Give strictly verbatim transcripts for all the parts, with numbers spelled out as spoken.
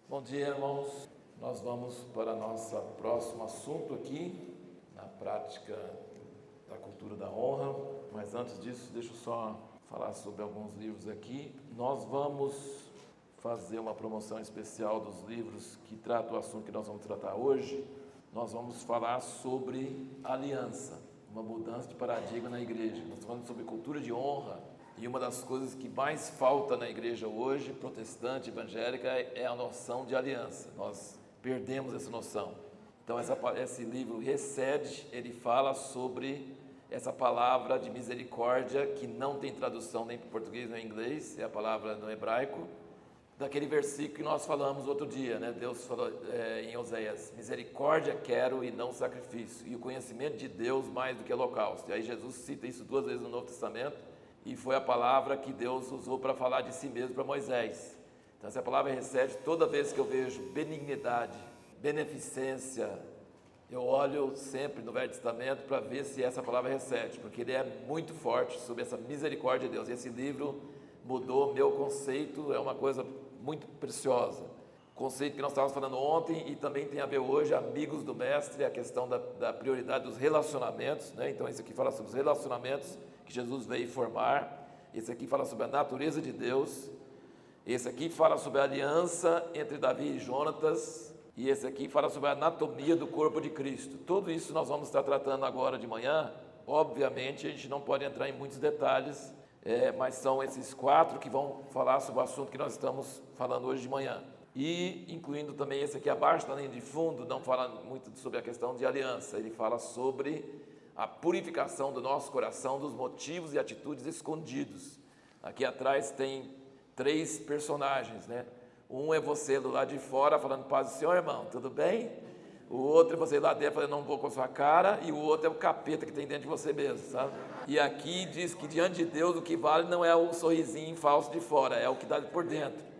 Bom dia, irmãos. Nós vamos para nosso próximo assunto aqui, na prática da cultura da honra. Mas antes disso, deixa eu só falar sobre alguns livros aqui. Nós vamos fazer uma promoção especial dos livros que tratam o assunto que nós vamos tratar hoje. Nós vamos falar sobre aliança, uma mudança de paradigma na igreja. Nós estamos falando sobre cultura de honra. E uma das coisas que mais falta na igreja hoje, protestante, evangélica, é a noção de aliança. Nós perdemos essa noção. Então, essa, esse livro Recede, ele fala sobre essa palavra de misericórdia, que não tem tradução nem para o português nem para o inglês, é a palavra no hebraico, daquele versículo que nós falamos outro dia, né? Deus falou é, em Oséias: misericórdia quero e não sacrifício, e o conhecimento de Deus mais do que holocausto. E aí Jesus cita isso duas vezes no Novo Testamento, e foi a palavra que Deus usou para falar de si mesmo para Moisés. Então essa palavra recebe toda vez que eu vejo benignidade, beneficência, eu olho sempre no Velho Testamento para ver se essa palavra recebe, porque ele é muito forte sobre essa misericórdia de Deus. E esse livro mudou meu conceito, é uma coisa muito preciosa. Conceito que nós estávamos falando ontem e também tem a ver hoje, amigos do mestre, a questão da, da prioridade dos relacionamentos, né? Então esse aqui fala sobre os relacionamentos que Jesus veio formar. Esse aqui fala sobre a natureza de Deus. Esse aqui fala sobre a aliança entre Davi e Jonatas. E esse aqui fala sobre a anatomia do corpo de Cristo. Tudo isso nós vamos estar tratando agora de manhã. Obviamente a gente não pode entrar em muitos detalhes, é, mas são esses quatro que vão falar sobre o assunto que nós estamos falando hoje de manhã. E incluindo também esse aqui abaixo, na linha de fundo, não fala muito sobre a questão de aliança. Ele fala sobre a purificação do nosso coração dos motivos e atitudes escondidos. Aqui atrás tem três personagens, né? Um é você do lado de fora falando: paz do Senhor, irmão, tudo bem? O outro é você lá dentro falando: não vou com a sua cara. E o outro é o capeta que tem dentro de você mesmo, sabe? E aqui diz que diante de Deus o que vale não é o sorrisinho falso de fora, é o que dá por dentro.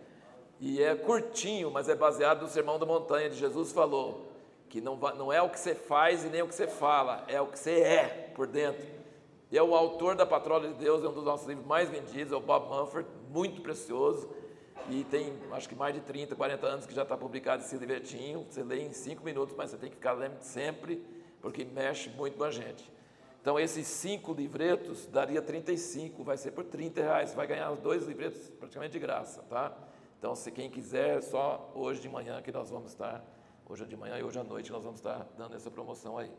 E é curtinho, mas é baseado no Sermão da Montanha de Jesus falou, que não, não é o que você faz e nem o que você fala, é o que você é por dentro. E é o autor da Patrola de Deus, é um dos nossos livros mais vendidos, é o Bob Mumford, muito precioso, e tem acho que mais de trinta, quarenta anos que já está publicado esse livretinho. Você lê em cinco minutos, mas você tem que ficar lendo sempre, porque mexe muito com a gente. Então esses cinco livretos daria trinta e cinco, vai ser por trinta reais, você vai ganhar os dois livretos praticamente de graça, tá? Então se quem quiser, só hoje de manhã que nós vamos estar... Hoje de manhã e hoje à noite nós vamos estar dando essa promoção aí.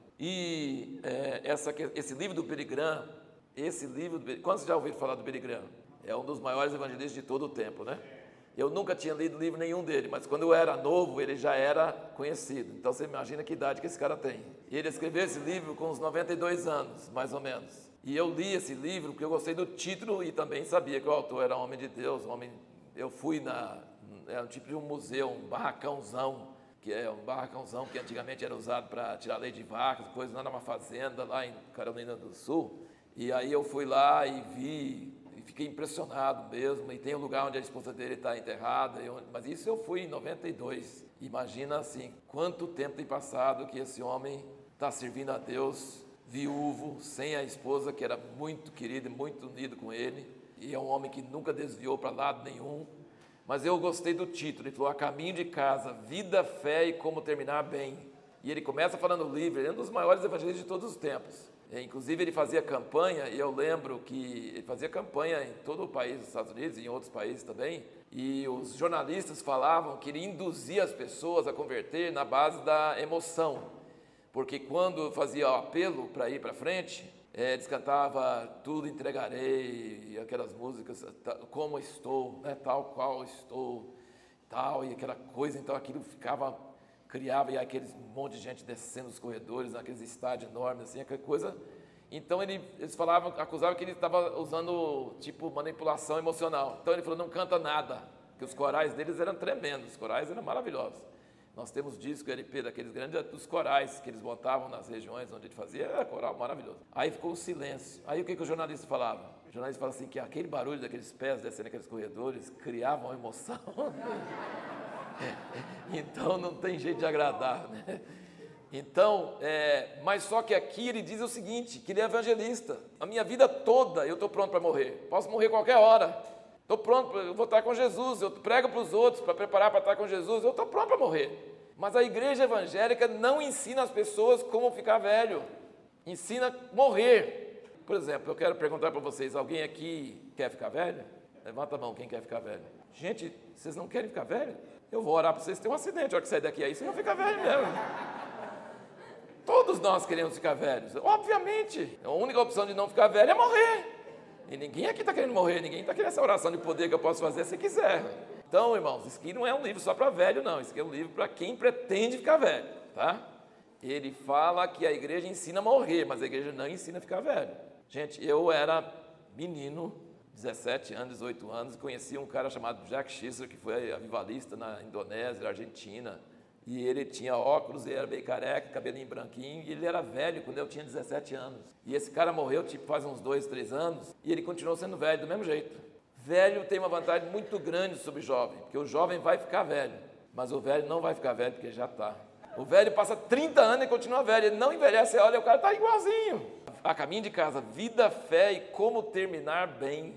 E é, essa, esse livro do Billy Graham, esse livro, do, quantos já ouviram falar do Billy Graham? É um dos maiores evangelistas de todo o tempo, né? Eu nunca tinha lido livro nenhum dele, mas quando eu era novo, ele já era conhecido. Então você imagina que idade que esse cara tem. E ele escreveu esse livro com uns noventa e dois anos, mais ou menos. E eu li esse livro porque eu gostei do título e também sabia que o autor era homem de Deus. Homem, eu fui na... Era um tipo de um museu, um barracãozão, que é um barracãozão que antigamente era usado para tirar leite de vacas, depois lá numa fazenda, lá em Carolina do Sul. E aí eu fui lá e vi, e fiquei impressionado mesmo, e tem um lugar onde a esposa dele está enterrada, eu, mas isso eu fui em noventa e dois. Imagina assim, quanto tempo tem passado que esse homem está servindo a Deus, viúvo, sem a esposa, que era muito querida e muito unida com ele, e é um homem que nunca desviou para lado nenhum. Mas eu gostei do título, ele falou: A Caminho de Casa, Vida, Fé e Como Terminar Bem. E ele começa falando o livro, ele é um dos maiores evangelistas de todos os tempos. É, inclusive ele fazia campanha, e eu lembro que ele fazia campanha em todo o país, nos Estados Unidos e em outros países também, e os jornalistas falavam que ele induzia as pessoas a converter na base da emoção, porque quando fazia o apelo para ir para frente, É, eles cantavam Tudo Entregarei, aquelas músicas, Como Estou, né, Tal Qual Estou, tal, e aquela coisa. Então aquilo ficava, criava, e aqueles monte de gente descendo os corredores, naqueles estádios enormes, assim, aquela coisa. Então ele, eles falavam, acusavam que ele estava usando, tipo, manipulação emocional. Então ele falou: não canta nada, que os corais deles eram tremendos, os corais eram maravilhosos. Nós temos disco L P daqueles grandes, dos corais que eles botavam nas regiões onde ele fazia, era coral maravilhoso. Aí ficou um silêncio. Aí o que, que o jornalista falava? O jornalista falava assim, que aquele barulho daqueles pés descendo aqueles corredores criava uma emoção. Então não tem jeito de agradar, né? Então, é, mas só que aqui ele diz o seguinte, que ele é evangelista. A minha vida toda eu estou pronto para morrer. Posso morrer qualquer hora. estou pronto, eu vou estar com Jesus, eu prego para os outros para preparar para estar com Jesus, eu estou pronto para morrer. Mas a igreja evangélica não ensina as pessoas como ficar velho, ensina a morrer. Por exemplo, eu quero perguntar para vocês, alguém aqui quer ficar velho? Levanta a mão, quem quer ficar velho? Gente, vocês não querem ficar velho? Eu vou orar para vocês terem um acidente, a hora que sair daqui aí, vocês vão ficar velho mesmo. Todos nós queremos ficar velhos, obviamente. A única opção de não ficar velho é morrer. E ninguém aqui está querendo morrer, ninguém está querendo essa oração de poder que eu posso fazer se quiser. Então, irmãos, isso aqui não é um livro só para velho, não. Isso aqui é um livro para quem pretende ficar velho, tá? Ele fala que a igreja ensina a morrer, mas a igreja não ensina a ficar velho. Gente, eu era menino, dezessete anos, dezoito anos, e conheci um cara chamado Jack Schisler, que foi avivalista na Indonésia, na Argentina. E ele tinha óculos, ele era bem careca, cabelinho branquinho, e ele era velho quando eu tinha dezessete anos. E esse cara morreu tipo faz uns dois, três anos, e ele continuou sendo velho do mesmo jeito. Velho tem uma vantagem muito grande sobre o jovem, porque o jovem vai ficar velho, mas o velho não vai ficar velho porque já está. O velho passa trinta anos e continua velho, ele não envelhece, olha, o cara está igualzinho. A caminho de casa, vida, fé e como terminar bem,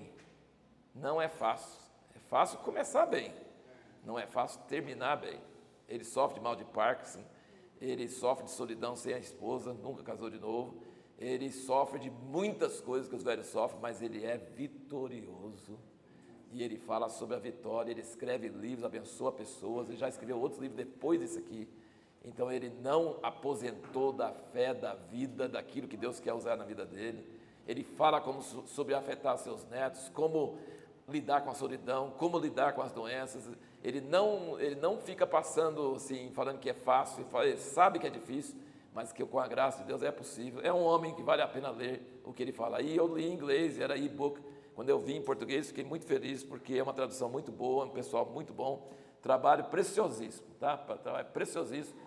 não é fácil. É fácil começar bem, não é fácil terminar bem. Ele sofre de mal de Parkinson, ele sofre de solidão sem a esposa, nunca casou de novo, ele sofre de muitas coisas que os velhos sofrem, mas ele é vitorioso. E ele fala sobre a vitória, ele escreve livros, abençoa pessoas, ele já escreveu outros livros depois desse aqui. Então ele não aposentou da fé, da vida, daquilo que Deus quer usar na vida dele. Ele fala como, sobre afetar seus netos, como lidar com a solidão, como lidar com as doenças. Ele não, ele não fica passando assim, falando que é fácil, ele sabe que é difícil, mas que com a graça de Deus é possível. É um homem que vale a pena ler o que ele fala. E eu li em inglês, era e-book. Quando eu vi em português, fiquei muito feliz, porque é uma tradução muito boa, um pessoal muito bom, trabalho preciosíssimo, tá? Trabalho preciosíssimo,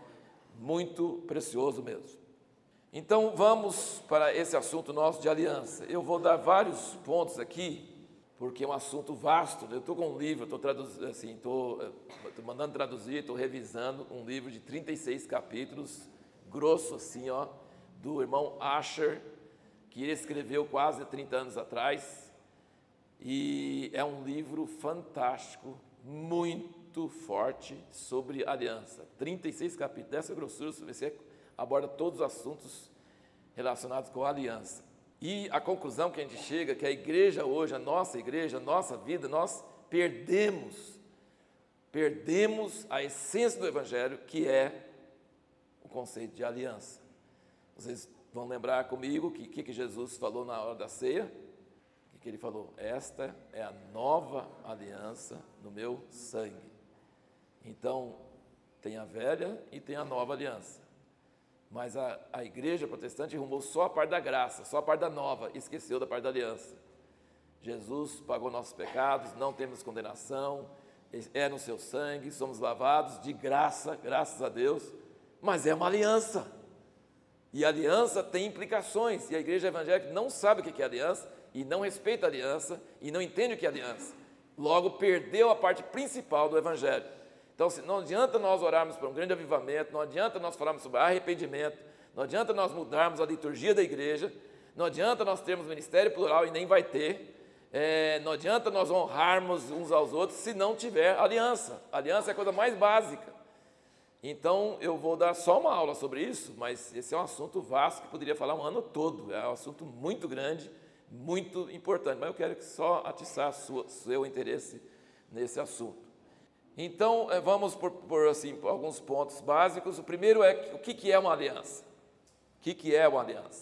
muito precioso mesmo. Então, vamos para esse assunto nosso de aliança. Eu vou dar vários pontos aqui, porque é um assunto vasto. Eu estou com um livro, estou traduzindo, assim, estou, estou mandando traduzir, estou revisando um livro de trinta e seis capítulos, grosso assim, ó, do irmão Asher, que ele escreveu quase trinta anos atrás, e é um livro fantástico, muito forte sobre aliança. trinta e seis capítulos, dessa grossura, você aborda todos os assuntos relacionados com a aliança. E a conclusão que a gente chega é que a igreja hoje, a nossa igreja, a nossa vida, nós perdemos, perdemos a essência do Evangelho, que é o conceito de aliança. Vocês vão lembrar comigo o que, que, que Jesus falou na hora da ceia? O que, que ele falou? Esta é a nova aliança no meu sangue. Então, tem a velha e tem a nova aliança. Mas a, a igreja protestante arrumou só a parte da graça, só a parte da nova, e esqueceu da parte da aliança. Jesus pagou nossos pecados, não temos condenação, é no seu sangue, somos lavados de graça, graças a Deus, mas é uma aliança. E a aliança tem implicações, e a igreja evangélica não sabe o que é aliança, e não respeita a aliança, e não entende o que é aliança. Logo, perdeu a parte principal do evangelho. Então, não adianta nós orarmos para um grande avivamento, não adianta nós falarmos sobre arrependimento, não adianta nós mudarmos a liturgia da igreja, não adianta nós termos ministério plural e nem vai ter, é, não adianta nós honrarmos uns aos outros se não tiver aliança. Aliança é a coisa mais básica. Então, eu vou dar só uma aula sobre isso, mas esse é um assunto vasto que poderia falar um ano todo, é um assunto muito grande, muito importante, mas eu quero só atiçar o seu interesse nesse assunto. Então, vamos por, por, assim, por alguns pontos básicos. O primeiro é o que, que é uma aliança? O que, que é uma aliança?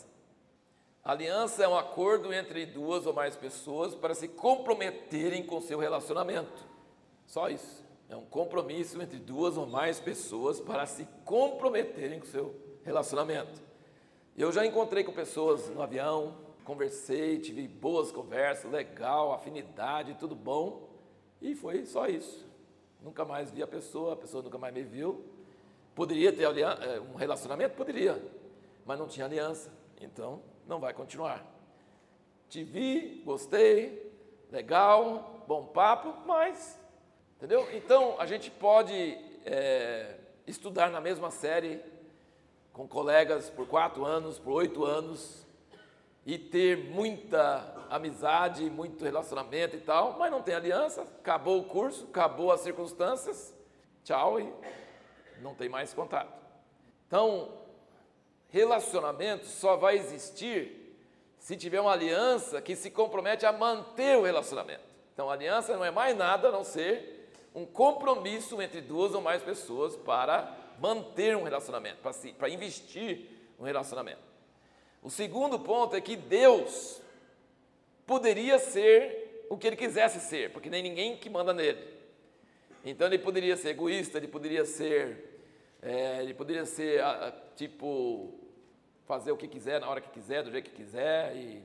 Aliança é um acordo entre duas ou mais pessoas para se comprometerem com seu relacionamento. Só isso. É um compromisso entre duas ou mais pessoas para se comprometerem com seu relacionamento. Eu já encontrei com pessoas no avião, conversei, tive boas conversas, legal, afinidade, tudo bom, e foi só isso. Nunca mais vi a pessoa, a pessoa nunca mais me viu. Poderia ter um relacionamento? Poderia, mas não tinha aliança, então não vai continuar. Te vi, gostei, legal, bom papo, mas, entendeu? Então, a gente pode é, estudar na mesma série com colegas por quatro anos, por oito anos, e ter muita amizade, muito relacionamento e tal, mas não tem aliança, acabou o curso, acabou as circunstâncias, tchau, e não tem mais contato. Então, relacionamento só vai existir se tiver uma aliança que se compromete a manter o relacionamento. Então, a aliança não é mais nada a não ser um compromisso entre duas ou mais pessoas para manter um relacionamento, para, se, para investir no relacionamento. O segundo ponto é que Deus poderia ser o que Ele quisesse ser, porque nem ninguém que manda nele. Então, Ele poderia ser egoísta, Ele poderia ser, é, ele poderia ser tipo, fazer o que quiser, na hora que quiser, do jeito que quiser, e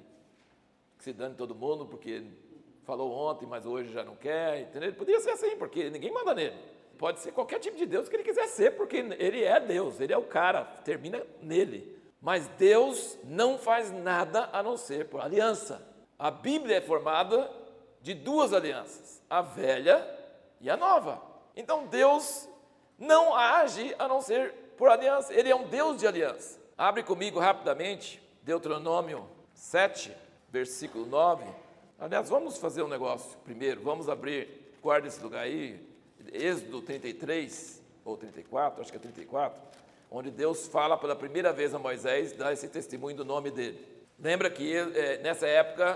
que se dane todo mundo, porque falou ontem, mas hoje já não quer, entendeu? Ele podia ser assim, porque ninguém manda nele. Pode ser qualquer tipo de Deus que ele quiser ser, porque ele é Deus, ele é o cara, termina nele. Mas Deus não faz nada a não ser por aliança. A Bíblia é formada de duas alianças, a velha e a nova. Então Deus não age a não ser por aliança, ele é um Deus de aliança. Abre comigo rapidamente, Deuteronômio sete, versículo nove. Aliás, vamos fazer um negócio primeiro, vamos abrir, guarda esse lugar aí, Êxodo trinta e três, ou trinta e quatro, acho que é trinta e quatro, onde Deus fala pela primeira vez a Moisés, dá esse testemunho do nome dele. Lembra que é, nessa época,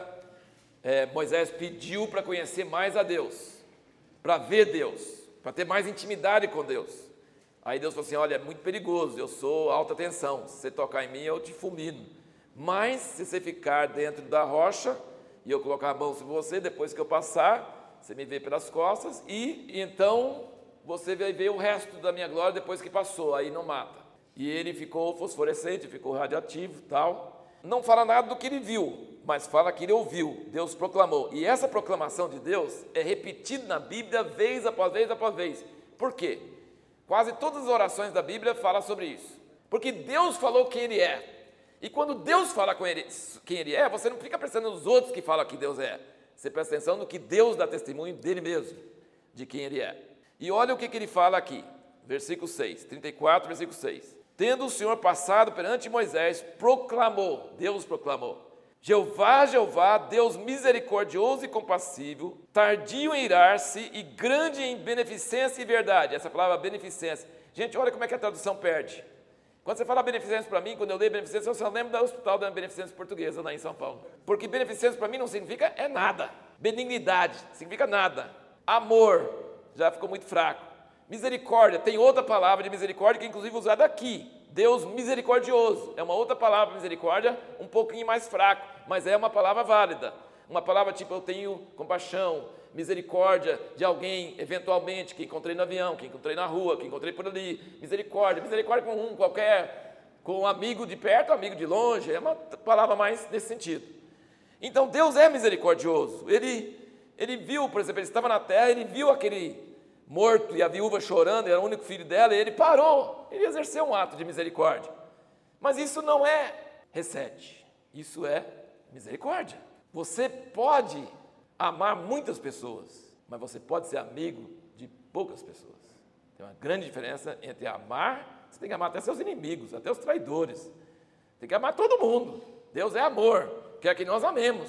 é, Moisés pediu para conhecer mais a Deus, para ver Deus, para ter mais intimidade com Deus. Aí Deus falou assim, olha, é muito perigoso, eu sou alta tensão, se você tocar em mim eu te fulmino. Mas se você ficar dentro da rocha e eu colocar a mão sobre você, depois que eu passar, você me vê pelas costas e então você vai ver o resto da minha glória depois que passou, aí não mata. E ele ficou fosforescente, ficou radioativo e tal. Não fala nada do que ele viu, mas fala que ele ouviu, Deus proclamou. E essa proclamação de Deus é repetida na Bíblia vez após vez após vez. Por quê? Quase todas as orações da Bíblia falam sobre isso. Porque Deus falou quem Ele é. E quando Deus fala com ele, quem Ele é, você não fica pensando nos outros que falam que Deus é. Você presta atenção no que Deus dá testemunho dele mesmo, de quem Ele é. E olha o que, que Ele fala aqui, versículo seis, trinta e quatro, versículo seis. Tendo o Senhor passado perante Moisés, proclamou, Deus proclamou, Jeová, Jeová, Deus misericordioso e compassivo, tardio em irar-se e grande em beneficência e verdade. Essa palavra beneficência. Gente, olha como é que a tradução perde. Quando você fala beneficência para mim, quando eu leio beneficência, eu só lembro do Hospital da Beneficência Portuguesa, lá em São Paulo. Porque beneficência para mim não significa é nada. Benignidade, significa nada. Amor, já ficou muito fraco. Misericórdia, tem outra palavra de misericórdia que é inclusive usada aqui. Deus misericordioso, é uma outra palavra, misericórdia, um pouquinho mais fraco, mas é uma palavra válida. Uma palavra tipo, eu tenho compaixão, misericórdia de alguém, eventualmente, que encontrei no avião, que encontrei na rua, que encontrei por ali. Misericórdia, misericórdia com um qualquer, com um amigo de perto, amigo de longe, é uma palavra mais nesse sentido. Então, Deus é misericordioso. Ele, ele viu, por exemplo, ele estava na terra, ele viu aquele morto e a viúva chorando, era o único filho dela, e ele parou, ele exerceu um ato de misericórdia. Mas isso não é recete, isso é misericórdia. Você pode amar muitas pessoas, mas você pode ser amigo de poucas pessoas. Tem uma grande diferença entre amar, você tem que amar até seus inimigos, até os traidores. Tem que amar todo mundo. Deus é amor, quer que nós amemos.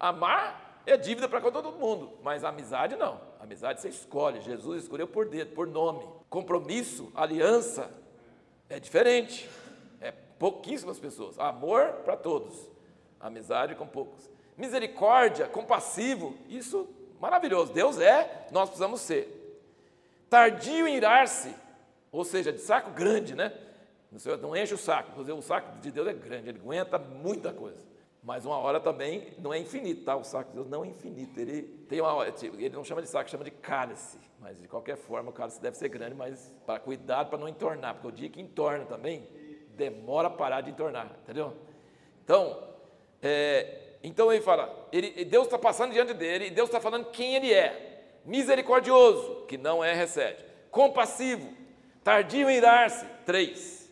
Amar é dívida para com todo mundo, mas a amizade não. A amizade você escolhe, Jesus escolheu por dedo, por nome. Compromisso, aliança, é diferente. É pouquíssimas pessoas. Amor para todos, amizade com poucos. Misericórdia, compassivo, isso maravilhoso. Deus é, nós precisamos ser. Tardio em irar-se, ou seja, de saco grande, né? Não enche o saco, o saco de Deus é grande, ele aguenta muita coisa. Mas uma hora também não é infinito, tá? O saco de Deus não é infinito, ele tem uma hora, ele não chama de saco, chama de cálice. Mas de qualquer forma o cálice deve ser grande, mas para cuidado para não entornar, porque o dia que entorna também, demora a parar de entornar, entendeu? Então, é... Então ele fala, ele, Deus está passando diante dele, e Deus está falando quem ele é. Misericordioso, que não é recede. Compassivo, tardio em irar-se, três.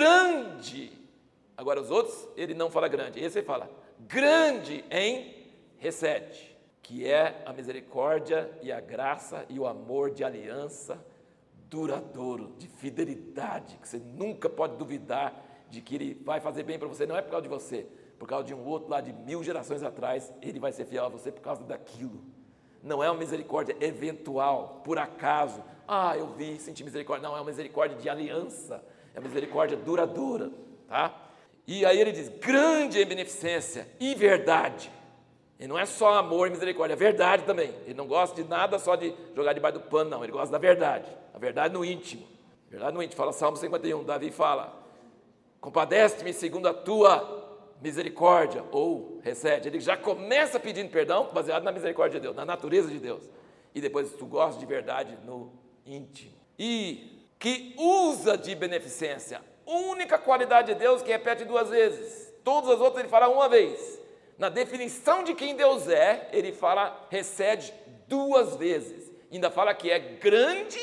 Grande, agora os outros, ele não fala grande, esse ele fala, grande em recede, que é a misericórdia e a graça e o amor de aliança duradouro, de fidelidade, que você nunca pode duvidar de que ele vai fazer bem para você, não é por causa de você, por causa de um outro lá de mil gerações atrás, ele vai ser fiel a você por causa daquilo. Não é uma misericórdia eventual, por acaso. Ah, eu vi, senti misericórdia. Não, é uma misericórdia de aliança, é uma misericórdia duradoura, tá? E aí ele diz, grande em beneficência e verdade. E não é só amor e misericórdia, é verdade também. Ele não gosta de nada só de jogar debaixo do pano, não. Ele gosta da verdade, a verdade no íntimo. Verdade no íntimo, fala Salmo cinquenta e um, Davi fala, compadece-me segundo a tua misericórdia, ou recede. Ele já começa pedindo perdão, baseado na misericórdia de Deus, na natureza de Deus. E depois tu gosta de verdade no íntimo. E que usa de beneficência, única qualidade de Deus que repete duas vezes. Todas as outras ele fala uma vez. Na definição de quem Deus é, ele fala, recede duas vezes. Ainda fala que é grande,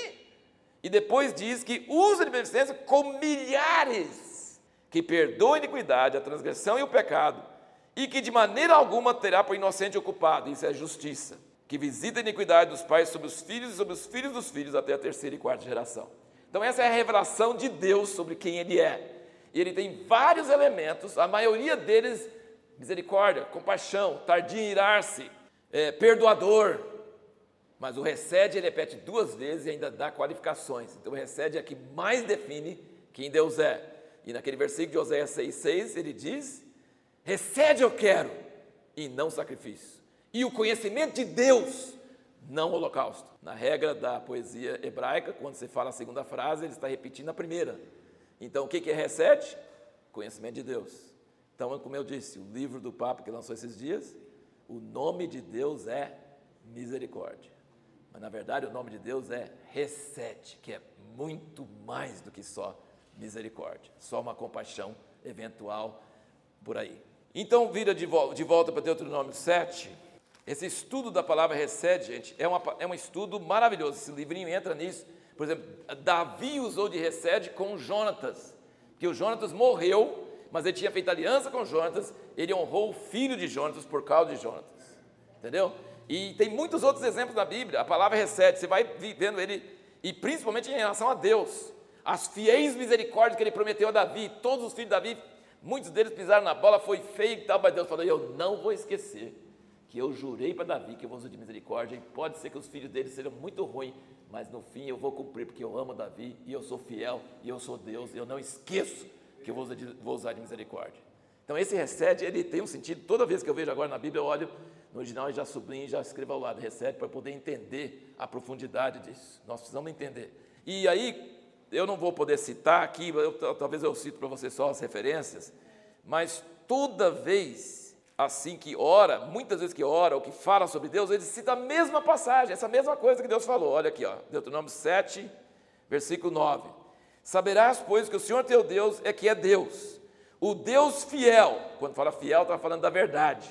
e depois diz que usa de beneficência com milhares, que perdoa a iniquidade, a transgressão e o pecado, e que de maneira alguma terá por inocente ocupado, isso é justiça, que visita a iniquidade dos pais sobre os filhos e sobre os filhos dos filhos até a terceira e quarta geração. Então essa é a revelação de Deus sobre quem Ele é. E Ele tem vários elementos, a maioria deles, misericórdia, compaixão, tardio em irar-se, é, perdoador, mas o recede ele repete duas vezes e ainda dá qualificações. Então o recede é que mais define quem Deus é. E naquele versículo de Oséias seis, seis, ele diz, recede eu quero, e não sacrifício. E o conhecimento de Deus, não holocausto. Na regra da poesia hebraica, quando você fala a segunda frase, ele está repetindo a primeira. Então, o que é recede? Conhecimento de Deus. Então, como eu disse, o livro do Papa que lançou esses dias, o nome de Deus é misericórdia. Mas, na verdade, o nome de Deus é recede, que é muito mais do que só misericórdia, só uma compaixão eventual por aí. Então, vira de volta, de volta para Deuteronômio sete, esse estudo da palavra recede, gente, é, uma, é um estudo maravilhoso, esse livrinho entra nisso. Por exemplo, Davi usou de recede com Jonatas, porque o Jonatas morreu, mas ele tinha feito aliança com Jonatas, ele honrou o filho de Jonatas por causa de Jonatas, entendeu? E tem muitos outros exemplos na Bíblia, a palavra recede, você vai vendo ele, e principalmente em relação a Deus, as fiéis misericórdias que ele prometeu a Davi, todos os filhos de Davi, muitos deles pisaram na bola, foi feio e tal, mas Deus falou, eu não vou esquecer que eu jurei para Davi que eu vou usar de misericórdia, e pode ser que os filhos dele sejam muito ruins, mas no fim eu vou cumprir, porque eu amo Davi, e eu sou fiel, e eu sou Deus, e eu não esqueço que eu vou usar de, vou usar de misericórdia. Então esse recede, ele tem um sentido, toda vez que eu vejo agora na Bíblia, eu olho no original e já sublinho, já escrevo ao lado, recede, para poder entender a profundidade disso, nós precisamos entender. E aí, eu não vou poder citar aqui, eu, talvez eu cito para você só as referências, mas toda vez assim que ora, muitas vezes que ora ou que fala sobre Deus, ele cita a mesma passagem, essa mesma coisa que Deus falou. Olha aqui, ó, Deuteronômio sete, versículo nove. Saberás, pois, que o Senhor teu Deus é que é Deus, o Deus fiel, quando fala fiel, está falando da verdade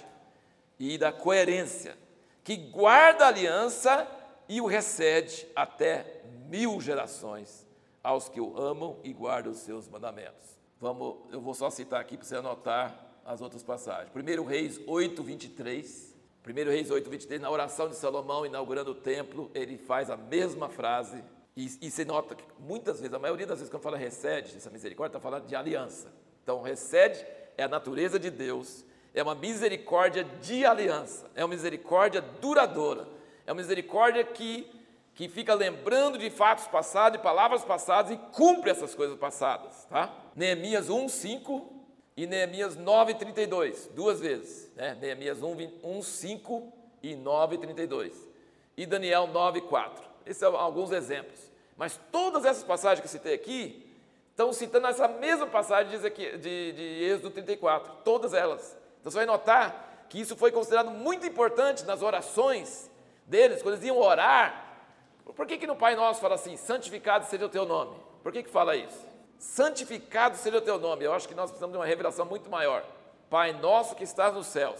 e da coerência, que guarda a aliança e o recede até mil gerações aos que o amam e guardam os seus mandamentos. Vamos, eu vou só citar aqui para você anotar as outras passagens. primeiro Reis oito, vinte e três. primeiro Reis oito, vinte e três, na oração de Salomão, inaugurando o templo, ele faz a mesma frase. E, e você nota que muitas vezes, a maioria das vezes quando fala recede, essa misericórdia, está falando de aliança. Então, recede é a natureza de Deus, é uma misericórdia de aliança, é uma misericórdia duradoura, é uma misericórdia que... que fica lembrando de fatos passados, de palavras passadas e cumpre essas coisas passadas, tá? Neemias um, cinco e Neemias nove, trinta e dois, duas vezes, né? Neemias um, cinco e nove, trinta e dois. E Daniel nove, quatro. Esses são alguns exemplos. Mas todas essas passagens que eu citei aqui, estão citando essa mesma passagem de, de, de Êxodo trinta e quatro, todas elas. Então você vai notar que isso foi considerado muito importante nas orações deles, quando eles iam orar. Por que que no Pai Nosso fala assim, santificado seja o teu nome? Por que que fala isso? Santificado seja o teu nome. Eu acho que nós precisamos de uma revelação muito maior. Pai Nosso que estás nos céus,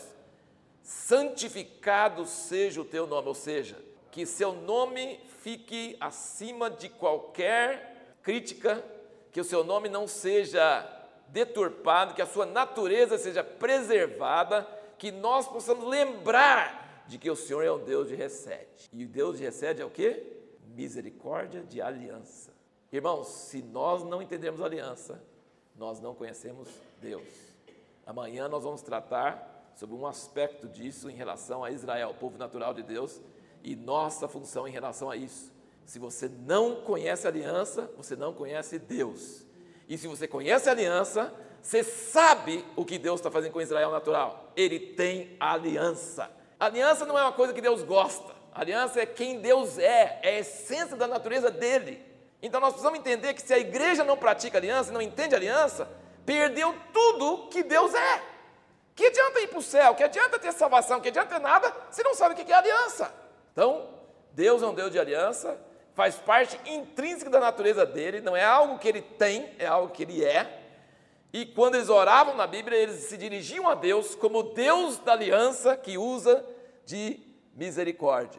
santificado seja o teu nome, ou seja, que seu nome fique acima de qualquer crítica, que o seu nome não seja deturpado, que a sua natureza seja preservada, que nós possamos lembrar de que o Senhor é um Deus de recede. E o Deus de recede é o quê? Misericórdia de aliança. Irmãos, se nós não entendermos aliança, nós não conhecemos Deus. Amanhã nós vamos tratar sobre um aspecto disso em relação a Israel, o povo natural de Deus, e nossa função em relação a isso. Se você não conhece a aliança, você não conhece Deus. E se você conhece a aliança, você sabe o que Deus está fazendo com Israel natural. Ele tem aliança. A aliança não é uma coisa que Deus gosta. A aliança é quem Deus é, é a essência da natureza dele. Então nós precisamos entender que se a igreja não pratica aliança, não entende aliança, perdeu tudo que Deus é. Que adianta ir para o céu, que adianta ter salvação, que adianta ter nada, se não sabe o que é aliança. Então, Deus é um Deus de aliança, faz parte intrínseca da natureza dele, não é algo que ele tem, é algo que ele é. E quando eles oravam na Bíblia, eles se dirigiam a Deus como Deus da aliança que usa de misericórdia.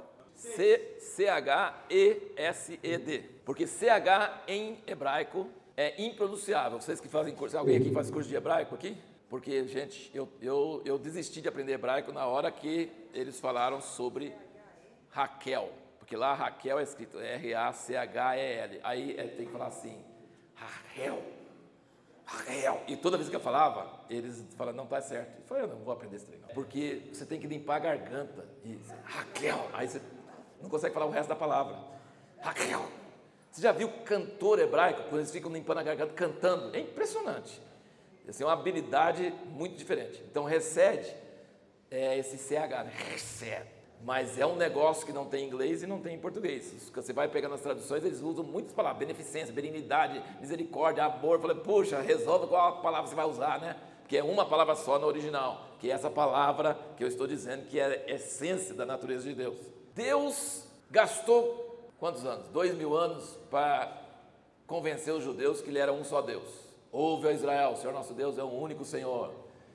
C H E S E D. Porque C H em hebraico é impronunciável. Vocês que fazem curso, alguém aqui faz curso de hebraico aqui? Porque, gente, eu, eu, eu desisti de aprender hebraico na hora que eles falaram sobre Raquel. Porque lá Raquel é escrito R A C H E L. Aí é, tem que falar assim, Raquel, Raquel. E toda vez que eu falava, eles falavam, não, tá certo. Eu falei, eu não vou aprender esse treino. Porque você tem que limpar a garganta. E, Raquel. Aí você não consegue falar o resto da palavra. Raquel. Você já viu cantor hebraico, quando eles ficam limpando a garganta, cantando? É impressionante. Essa é uma habilidade muito diferente. Então, recede é esse C H, né? Recede. Mas é um negócio que não tem em inglês e não tem em português. Você vai pegando as traduções, eles usam muitas palavras. Beneficência, benignidade, misericórdia, amor. Eu falei, puxa, resolve qual palavra você vai usar, né? Porque é uma palavra só no original. Que é essa palavra que eu estou dizendo que é a essência da natureza de Deus. Deus gastou quantos anos? Dois mil anos para convencer os judeus que ele era um só Deus. Ouve, ó Israel, o Senhor nosso Deus é um único Senhor.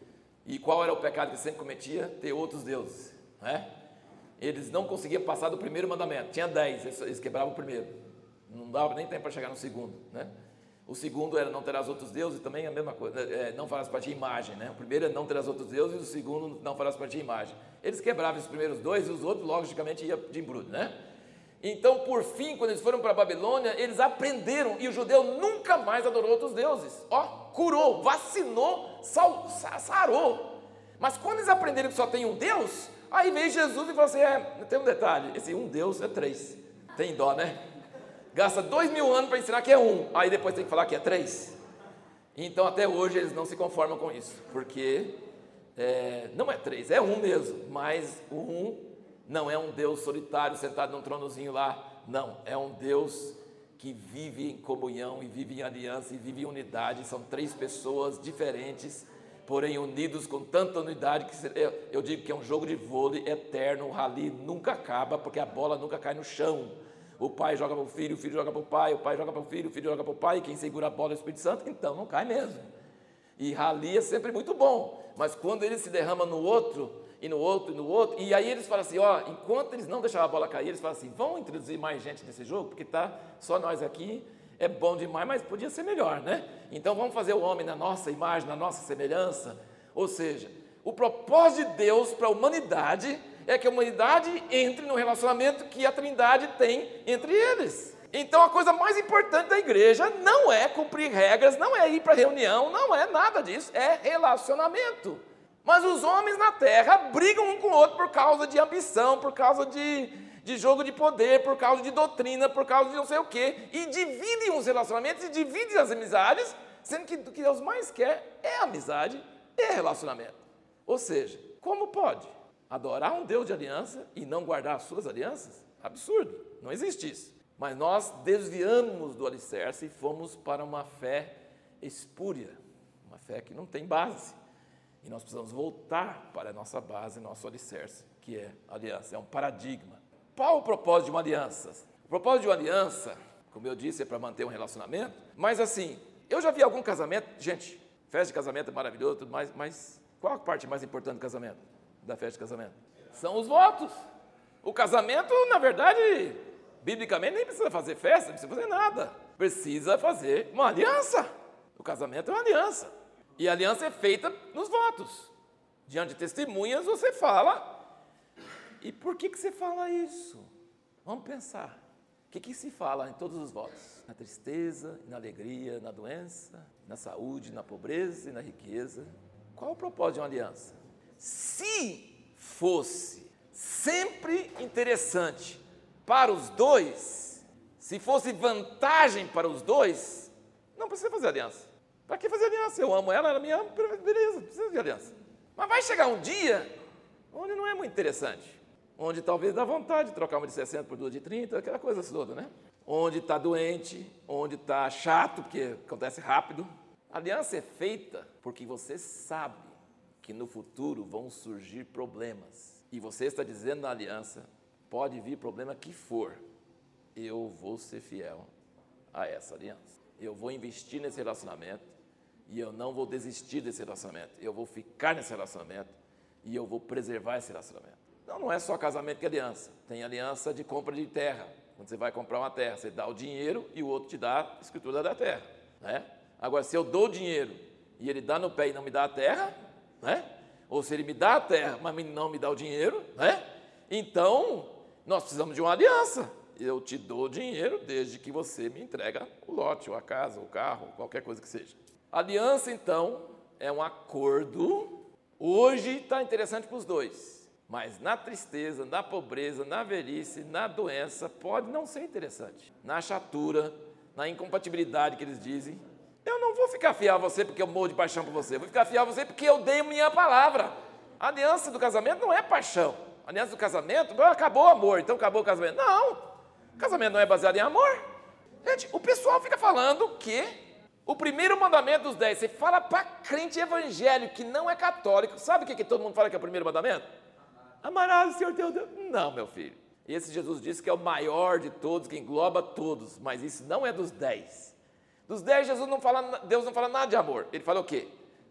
E qual era o pecado que sempre cometia? Ter outros deuses, né? Eles não conseguiam passar do primeiro mandamento. Tinha dez, eles quebravam o primeiro. Não dava nem tempo para chegar no segundo, né? O segundo era não terás outros deuses, e também a mesma coisa, é, não farás para ti imagem, né? O primeiro é não terás outros deuses, e o segundo não farás para ti imagem. Eles quebravam os primeiros dois, e os outros, logicamente, iam de embrulho, né? Então, por fim, quando eles foram para a Babilônia, eles aprenderam, e o judeu nunca mais adorou outros deuses. Ó, curou, vacinou, sal, sarou. Mas quando eles aprenderam que só tem um Deus, aí veio Jesus e falou assim, é, tem um detalhe, esse um Deus é três. Tem dó, né? Gasta dois mil anos para ensinar que é um, aí depois tem que falar que é três. Então, até hoje, eles não se conformam com isso, porque é, não é três, é um mesmo, mas o um não é um Deus solitário sentado num tronozinho lá, não, é um Deus que vive em comunhão e vive em aliança e vive em unidade. São três pessoas diferentes, porém unidos com tanta unidade que eu digo que é um jogo de vôlei eterno, o rally nunca acaba, porque a bola nunca cai no chão. O pai joga para o filho, o filho joga para o pai, o pai joga para o filho, o filho joga para o pai, e quem segura a bola é o Espírito Santo, então não cai mesmo. E rally é sempre muito bom, mas quando ele se derrama no outro, e no outro, e no outro, e aí eles falam assim, ó, enquanto eles não deixavam a bola cair, eles falam assim, vamos introduzir mais gente nesse jogo, porque tá só nós aqui, é bom demais, mas podia ser melhor, né? Então vamos fazer o homem na nossa imagem, na nossa semelhança. Ou seja, o propósito de Deus para a humanidade é que a humanidade entre no relacionamento que a Trindade tem entre eles. Então a coisa mais importante da igreja não é cumprir regras, não é ir para reunião, não é nada disso, é relacionamento. Mas os homens na terra brigam um com o outro por causa de ambição, por causa de, de jogo de poder, por causa de doutrina, por causa de não sei o quê, e dividem os relacionamentos e dividem as amizades, sendo que o que Deus mais quer é amizade e relacionamento. Ou seja, como pode adorar um Deus de aliança e não guardar as suas alianças? Absurdo, não existe isso. Mas nós desviamos do alicerce e fomos para uma fé espúria, uma fé que não tem base. E nós precisamos voltar para a nossa base, nosso alicerce, que é a aliança, é um paradigma. Qual o propósito de uma aliança? O propósito de uma aliança, como eu disse, é para manter um relacionamento, mas assim, eu já vi algum casamento, gente, festa de casamento é maravilhoso, tudo mais, mas qual a parte mais importante do casamento, da festa de casamento? São os votos. O casamento, na verdade, biblicamente, nem precisa fazer festa, não precisa fazer nada. Precisa fazer uma aliança. O casamento é uma aliança. E a aliança é feita nos votos. Diante de testemunhas você fala. E por que, que você fala isso? Vamos pensar. O que, que se fala em todos os votos? Na tristeza, na alegria, na doença, na saúde, na pobreza e na riqueza. Qual o propósito de uma aliança? Se fosse sempre interessante para os dois, se fosse vantagem para os dois, não precisa fazer aliança. Para que fazer aliança? Eu amo ela, ela me ama, beleza, não precisa de aliança. Mas vai chegar um dia onde não é muito interessante, onde talvez dá vontade de trocar uma de sessenta por duas de trinta, aquela coisa toda, né? Onde está doente, onde está chato, porque acontece rápido. A aliança é feita porque você sabe que no futuro vão surgir problemas. E você está dizendo na aliança, pode vir problema que for, eu vou ser fiel a essa aliança. Eu vou investir nesse relacionamento e eu não vou desistir desse relacionamento. Eu vou ficar nesse relacionamento e eu vou preservar esse relacionamento. Então não é só casamento que é aliança. Tem aliança de compra de terra. Quando você vai comprar uma terra, você dá o dinheiro e o outro te dá a escritura da terra, né? Agora, se eu dou o dinheiro e ele dá no pé e não me dá a terra, né? Ou se ele me dá a terra, mas não me dá o dinheiro, né? Então, nós precisamos de uma aliança. Eu te dou o dinheiro desde que você me entrega o lote, ou a casa, ou o carro, qualquer coisa que seja. Aliança, então, é um acordo. Hoje está interessante para os dois, mas na tristeza, na pobreza, na velhice, na doença, pode não ser interessante. Na chatura, na incompatibilidade que eles dizem, eu não vou ficar fiel a você porque eu morro de paixão por você. Eu vou ficar fiel a você porque eu dei minha palavra. A aliança do casamento não é paixão. A aliança do casamento, acabou o amor, então acabou o casamento. Não, o casamento não é baseado em amor. Gente, o pessoal fica falando que o primeiro mandamento dos dez, você fala para crente evangélico que não é católico, sabe o que, que todo mundo fala que é o primeiro mandamento? Amarás o Senhor teu Deus. Não, meu filho. Esse Jesus disse que é o maior de todos, que engloba todos, mas isso não é dos dez. Dos dez, Jesus não fala, Deus não fala nada de amor. Ele fala o quê?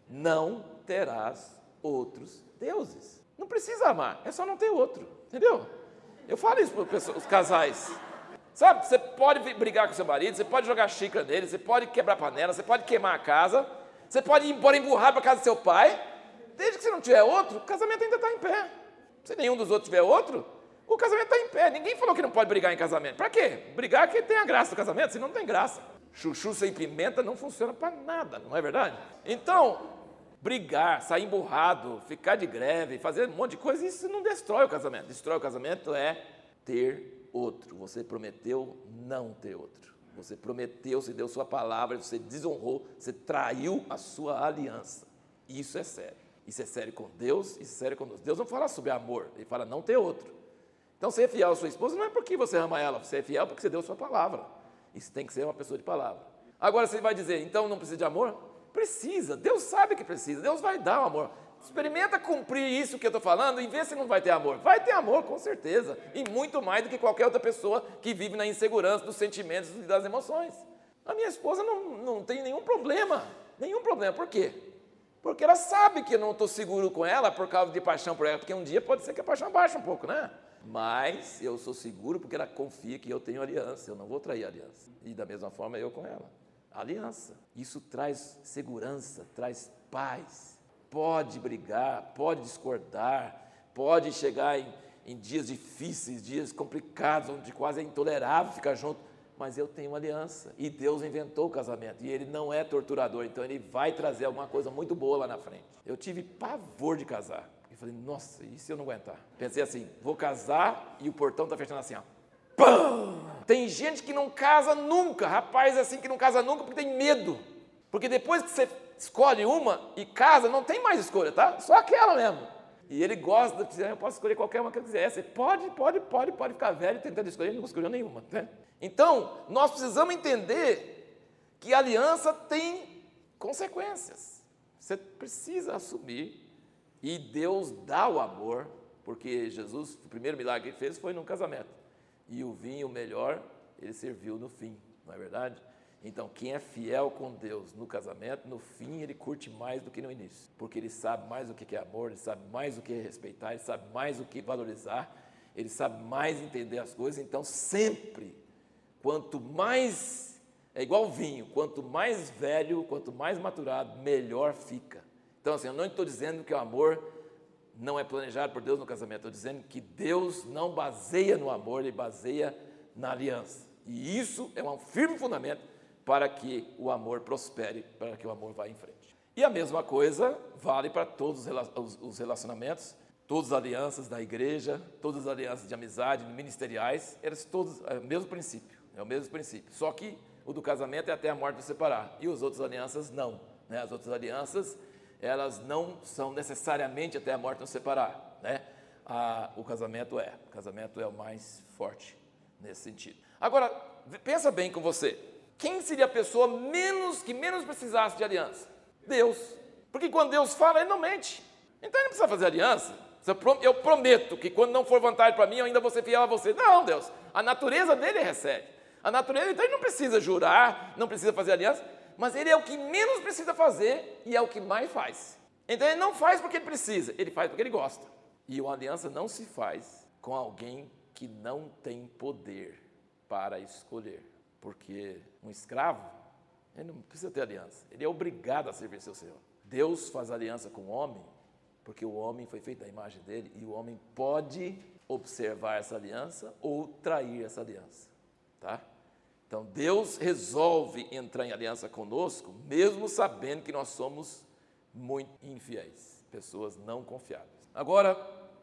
Não terás outros deuses. Não precisa amar, é só não ter outro, entendeu? Eu falo isso para os casais. Sabe, você pode brigar com seu marido, você pode jogar xícara nele, você pode quebrar panela, você pode queimar a casa, você pode ir embora emburrado para casa do seu pai. Desde que você não tiver outro, o casamento ainda está em pé. Se nenhum dos outros tiver outro, o casamento está em pé. Ninguém falou que não pode brigar em casamento. Para quê? Brigar é que tem a graça do casamento, senão não tem graça. Chuchu sem pimenta não funciona para nada, não é verdade? Então, brigar, sair emburrado, ficar de greve, fazer um monte de coisa, isso não destrói o casamento. Destrói o casamento é ter outro. Você prometeu não ter outro. Você prometeu, você deu sua palavra, você desonrou, você traiu a sua aliança. Isso é sério. Isso é sério com Deus, isso é sério conosco. Deus não fala sobre amor, ele fala não ter outro. Então, ser fiel à sua esposa não é porque você ama ela, você é fiel porque você deu sua palavra. Isso tem que ser uma pessoa de palavra. Agora você vai dizer, então não precisa de amor? Precisa, Deus sabe que precisa, Deus vai dar o amor. Experimenta cumprir isso que eu estou falando e vê se não vai ter amor. Vai ter amor, com certeza, e muito mais do que qualquer outra pessoa que vive na insegurança dos sentimentos e das emoções. A minha esposa não, não tem nenhum problema, nenhum problema. Por quê? Porque ela sabe que eu não estou seguro com ela por causa de paixão por ela, porque um dia pode ser que a paixão baixe um pouco, né? Mas eu sou seguro porque ela confia que eu tenho aliança, eu não vou trair a aliança. E da mesma forma eu com ela. Aliança, isso traz segurança, traz paz. Pode brigar, pode discordar, pode chegar em, em dias difíceis, dias complicados, onde quase é intolerável ficar junto, mas eu tenho aliança. E Deus inventou o casamento, e Ele não é torturador, então Ele vai trazer alguma coisa muito boa lá na frente. Eu tive pavor de casar. Eu falei, nossa, e se eu não aguentar? Pensei assim, vou casar e o portão está fechando assim, ó. Pam! Tem gente que não casa nunca, rapaz assim que não casa nunca porque tem medo. Porque depois que você escolhe uma e casa, não tem mais escolha, tá? Só aquela mesmo. E ele gosta de dizer, eu posso escolher qualquer uma que eu quiser. Você pode, pode, pode, pode ficar velho tentando escolher, não escolheu nenhuma, né? Então, nós precisamos entender que a aliança tem consequências. Você precisa assumir. E Deus dá o amor, porque Jesus, o primeiro milagre que ele fez foi num casamento. E o vinho melhor, ele serviu no fim, não é verdade? Então, quem é fiel com Deus no casamento, no fim ele curte mais do que no início. Porque ele sabe mais o que é amor, ele sabe mais o que é respeitar, ele sabe mais o que valorizar, ele sabe mais entender as coisas. Então, sempre, quanto mais, é igual vinho, quanto mais velho, quanto mais maturado, melhor fica. Então, assim, eu não estou dizendo que o amor não é planejado por Deus no casamento. Estou dizendo que Deus não baseia no amor, Ele baseia na aliança. E isso é um firme fundamento para que o amor prospere, para que o amor vá em frente. E a mesma coisa vale para todos os relacionamentos, todas as alianças da igreja, todas as alianças de amizade, ministeriais, eles todos, é o mesmo princípio, é o mesmo princípio. Só que o do casamento é até a morte nos separar, e as outras alianças não, né? As outras alianças, elas não são necessariamente até a morte nos separar, né? Ah, o casamento é, o casamento é o mais forte nesse sentido. Agora, pensa bem com você, quem seria a pessoa menos, que menos precisasse de aliança? Deus, porque quando Deus fala, Ele não mente, então Ele não precisa fazer aliança. Eu prometo que quando não for vantagem para mim, eu ainda vou ser fiel a você. Não, Deus, a natureza dele recebe. A natureza, então ele não precisa jurar, não precisa fazer aliança, mas ele é o que menos precisa fazer e é o que mais faz. Então ele não faz porque ele precisa, ele faz porque ele gosta. E uma aliança não se faz com alguém que não tem poder para escolher. Porque um escravo, ele não precisa ter aliança, ele é obrigado a servir seu Senhor. Deus faz aliança com o homem, porque o homem foi feito à imagem dele e o homem pode observar essa aliança ou trair essa aliança, tá? Então Deus resolve entrar em aliança conosco, mesmo sabendo que nós somos muito infiéis, pessoas não confiáveis. Agora,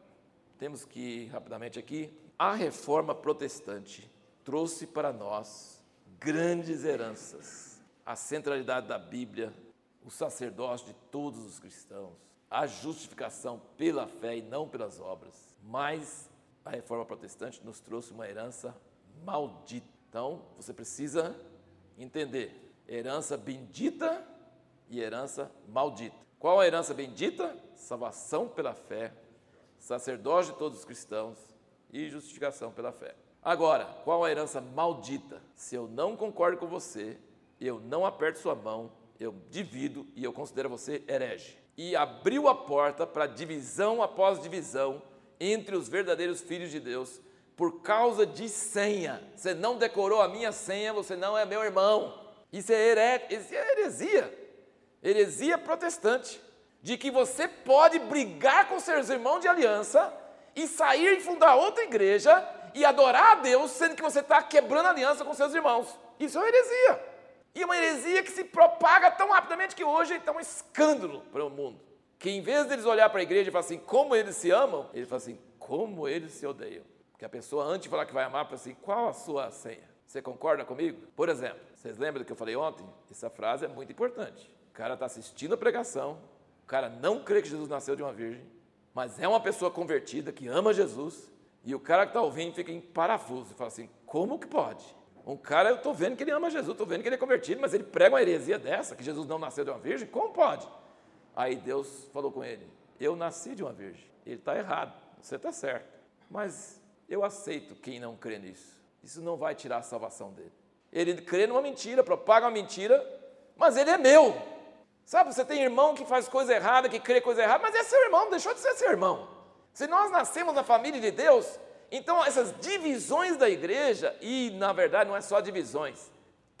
temos que ir rapidamente aqui. A reforma protestante trouxe para nós grandes heranças, a centralidade da Bíblia, o sacerdócio de todos os cristãos, a justificação pela fé e não pelas obras. Mas a reforma protestante nos trouxe uma herança maldita. Então, você precisa entender herança bendita e herança maldita. Qual a herança bendita? Salvação pela fé, sacerdócio de todos os cristãos e justificação pela fé. Agora, qual a herança maldita? Se eu não concordo com você, eu não aperto sua mão, eu divido e eu considero você herege. E abriu a porta para divisão após divisão entre os verdadeiros filhos de Deus por causa de senha. Você não decorou a minha senha, você não é meu irmão. Isso é, here... Isso é heresia. Heresia protestante. De que você pode brigar com seus irmãos de aliança e sair e fundar outra igreja e adorar a Deus, sendo que você está quebrando a aliança com seus irmãos. Isso é uma heresia. E uma heresia que se propaga tão rapidamente que hoje está um escândalo para o mundo. Que em vez deles olhar para a igreja e falar assim, como eles se amam, ele fala assim, como eles se odeiam. Porque a pessoa, antes de falar que vai amar, fala assim, qual a sua senha? Você concorda comigo? Por exemplo, vocês lembram do que eu falei ontem? Essa frase é muito importante. O cara está assistindo a pregação, o cara não crê que Jesus nasceu de uma virgem, mas é uma pessoa convertida que ama Jesus, e o cara que está ouvindo fica em parafuso e fala assim, como que pode? Um cara, eu estou vendo que ele ama Jesus, estou vendo que ele é convertido, mas ele prega uma heresia dessa, que Jesus não nasceu de uma virgem, como pode? Aí Deus falou com ele, eu nasci de uma virgem, ele está errado, você está certo, mas eu aceito quem não crê nisso, isso não vai tirar a salvação dele. Ele crê numa mentira, propaga uma mentira, mas ele é meu. Sabe, você tem irmão que faz coisa errada, que crê coisa errada, mas é seu irmão, deixou de ser seu irmão. Se nós nascemos na família de Deus, então essas divisões da igreja, e na verdade não é só divisões,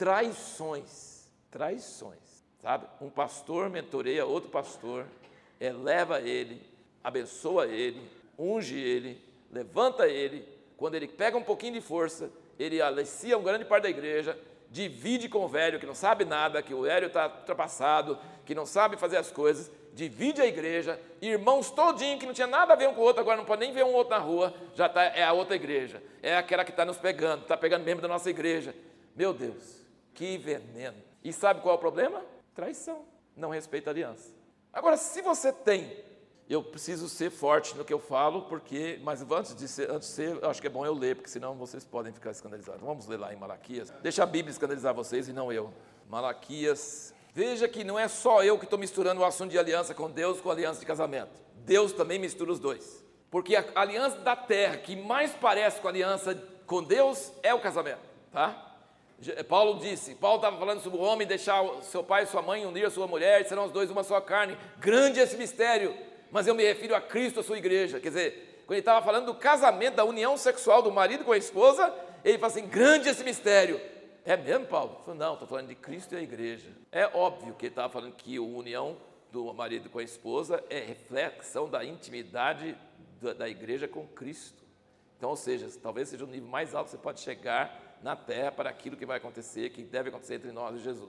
traições, traições, sabe? Um pastor mentoreia outro pastor, eleva ele, abençoa ele, unge ele, levanta ele, quando ele pega um pouquinho de força, ele alicia um grande parte da igreja, divide com o velho que não sabe nada, que o velho está ultrapassado, que não sabe fazer as coisas, divide a igreja, irmãos todinho que não tinha nada a ver um com o outro, agora não pode nem ver um outro na rua, já tá, é a outra igreja, é aquela que está nos pegando, está pegando membro da nossa igreja. Meu Deus, que veneno. E sabe qual é o problema? Traição, não respeita a aliança. Agora, se você tem, eu preciso ser forte no que eu falo, porque, mas antes de ser, antes de ser, eu acho que é bom eu ler, porque senão vocês podem ficar escandalizados. Vamos ler lá em Malaquias, deixa a Bíblia escandalizar vocês e não eu. Malaquias, veja que não é só eu que estou misturando o assunto de aliança com Deus com a aliança de casamento. Deus também mistura os dois, porque a aliança da terra que mais parece com a aliança com Deus é o casamento, tá? Paulo disse, Paulo estava falando sobre o homem deixar o seu pai e sua mãe unir a sua mulher, serão os dois uma só carne, grande esse mistério, mas eu me refiro a Cristo, a sua igreja. Quer dizer, quando ele estava falando do casamento, da união sexual do marido com a esposa, ele fala assim, grande esse mistério. É mesmo, Paulo? Eu falei, não, estou falando de Cristo e a igreja. É óbvio que ele estava falando que a união do marido com a esposa é reflexão da intimidade da, da igreja com Cristo. Então, ou seja, talvez seja o nível mais alto que você pode chegar na terra para aquilo que vai acontecer, que deve acontecer entre nós e Jesus.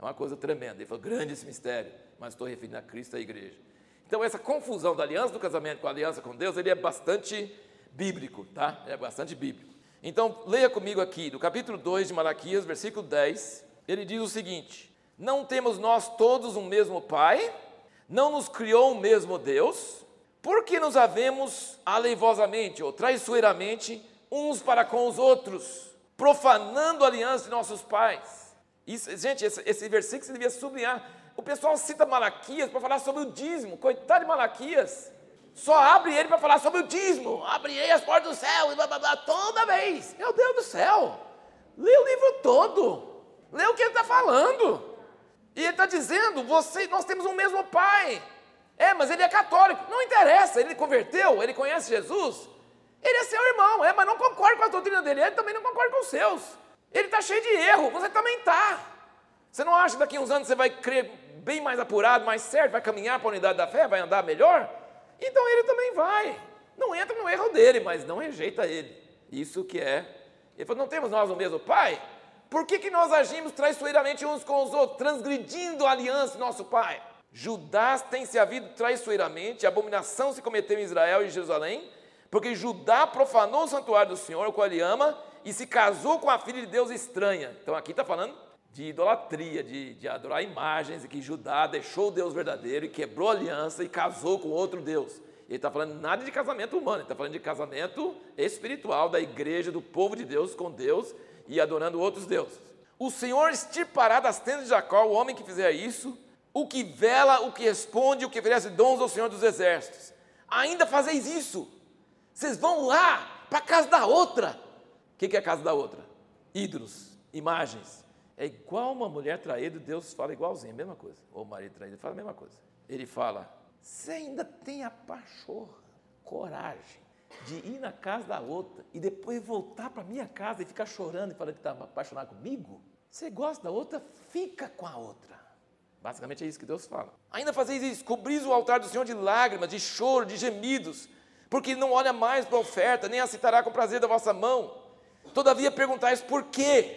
É uma coisa tremenda. Ele falou, grande esse mistério, mas estou referindo a Cristo e a igreja. Então, essa confusão da aliança do casamento com a aliança com Deus, ele é bastante bíblico, tá? É bastante bíblico. Então, leia comigo aqui, do capítulo dois de Malaquias, versículo dez, ele diz o seguinte: não temos nós todos um mesmo Pai? Não nos criou o mesmo Deus? Por que nos havemos aleivosamente ou traiçoeiramente uns para com os outros, profanando a aliança de nossos pais? Isso, gente, esse, esse versículo você devia sublinhar. O pessoal cita Malaquias para falar sobre o dízimo. Coitado de Malaquias. Só abre ele para falar sobre o dízimo. Abrirei as portas do céu e blá blá blá toda vez. Meu Deus do céu. Lê o livro todo. Lê o que ele está falando. E ele está dizendo, você, nós temos um mesmo pai. É, mas ele é católico. Não interessa, ele converteu, ele conhece Jesus. Ele é seu irmão, é, mas não concorda com a doutrina dele. Ele também não concorda com os seus. Ele está cheio de erro, você também está. Você não acha que daqui a uns anos você vai crer bem mais apurado, mais certo, vai caminhar para a unidade da fé, vai andar melhor? Então ele também vai. Não entra no erro dele, mas não rejeita ele. Isso que é. Ele falou, não temos nós o mesmo pai? Por que, que nós agimos traiçoeiramente uns com os outros, transgredindo a aliança de nosso pai? Judá tem se havido traiçoeiramente, abominação se cometeu em Israel e em Jerusalém, porque Judá profanou o santuário do Senhor, o qual ele ama, e se casou com a filha de Deus estranha. Então aqui está falando de idolatria, de, de adorar imagens, e que Judá deixou o Deus verdadeiro e quebrou a aliança e casou com outro Deus. Ele está falando nada de casamento humano, ele está falando de casamento espiritual da igreja, do povo de Deus com Deus e adorando outros deuses. O Senhor extirpará das tendas de Jacó o homem que fizer isso, o que vela, o que responde, o que oferece dons ao Senhor dos exércitos. Ainda fazeis isso, vocês vão lá para a casa da outra. O que é a casa da outra? Ídolos, imagens. É igual uma mulher traída, Deus fala igualzinho, a mesma coisa. Ou o marido traído, fala a mesma coisa. Ele fala, você ainda tem a pachorra, coragem de ir na casa da outra e depois voltar para a minha casa e ficar chorando e falando que está apaixonado comigo? Você gosta da outra, fica com a outra. Basicamente é isso que Deus fala. Ainda fazeis isso, cobris o altar do Senhor de lágrimas, de choro, de gemidos, porque não olha mais para a oferta, nem aceitará com prazer da vossa mão. Todavia perguntais por quê?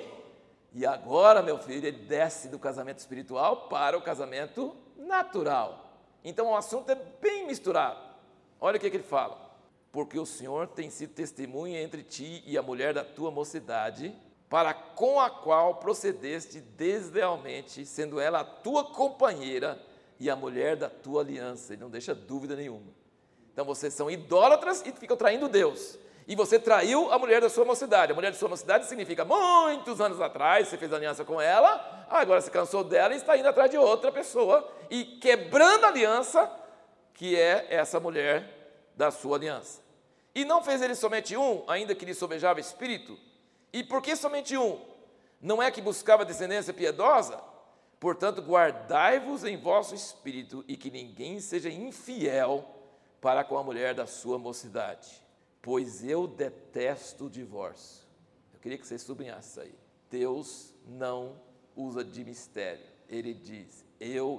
E agora, meu filho, ele desce do casamento espiritual para o casamento natural. Então o assunto é bem misturado. Olha o que, que ele fala. Porque o Senhor tem sido testemunha entre ti e a mulher da tua mocidade, para com a qual procedeste deslealmente, sendo ela a tua companheira e a mulher da tua aliança. Ele não deixa dúvida nenhuma. Então vocês são idólatras e ficam traindo Deus. E você traiu a mulher da sua mocidade. A mulher da sua mocidade significa muitos anos atrás, você fez aliança com ela, agora se cansou dela e está indo atrás de outra pessoa e quebrando a aliança, que é essa mulher da sua aliança. E não fez ele somente um, ainda que lhe sobejava espírito? E por que somente um? Não é que buscava descendência piedosa? Portanto, guardai-vos em vosso espírito e que ninguém seja infiel para com a mulher da sua mocidade. Pois eu detesto o divórcio. Eu queria que vocês sublinhassem isso aí. Deus não usa de mistério. Ele diz, eu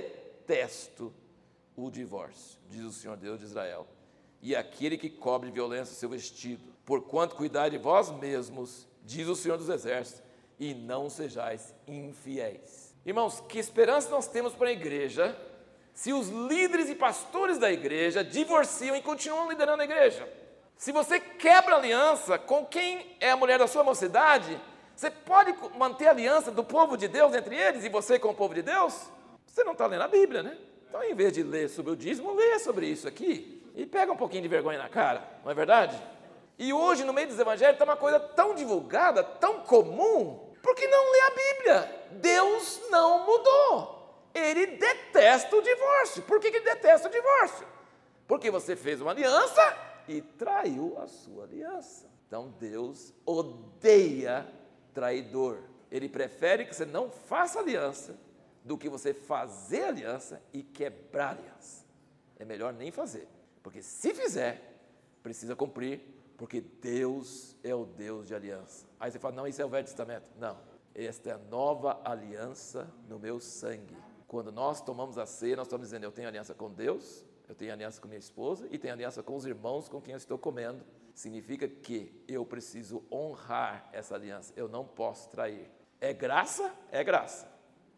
detesto o divórcio, diz o Senhor Deus de Israel. E aquele que cobre violência o seu vestido, porquanto cuidai de vós mesmos, diz o Senhor dos exércitos, e não sejais infiéis. Irmãos, que esperança nós temos para a igreja, se os líderes e pastores da igreja divorciam e continuam liderando a igreja? Se você quebra aliança com quem é a mulher da sua mocidade, você pode manter a aliança do povo de Deus entre eles e você com o povo de Deus? Você não está lendo a Bíblia, né? Então, em vez de ler sobre o dízimo, lê sobre isso aqui e pega um pouquinho de vergonha na cara, não é verdade? E hoje, no meio dos evangelhos, está uma coisa tão divulgada, tão comum, porque não lê a Bíblia. Deus não mudou. Ele detesta o divórcio. Por que que ele detesta o divórcio? Porque você fez uma aliança e traiu a sua aliança. Então Deus odeia traidor. Ele prefere que você não faça aliança do que você fazer aliança e quebrar aliança. É melhor nem fazer, porque se fizer, precisa cumprir, porque Deus é o Deus de aliança. Aí você fala, não, isso é o Velho Testamento. Não, esta é a nova aliança no meu sangue. Quando nós tomamos a ceia, nós estamos dizendo, eu tenho aliança com Deus, eu tenho aliança com minha esposa e tenho aliança com os irmãos com quem eu estou comendo. Significa que eu preciso honrar essa aliança. Eu não posso trair. É graça? É graça.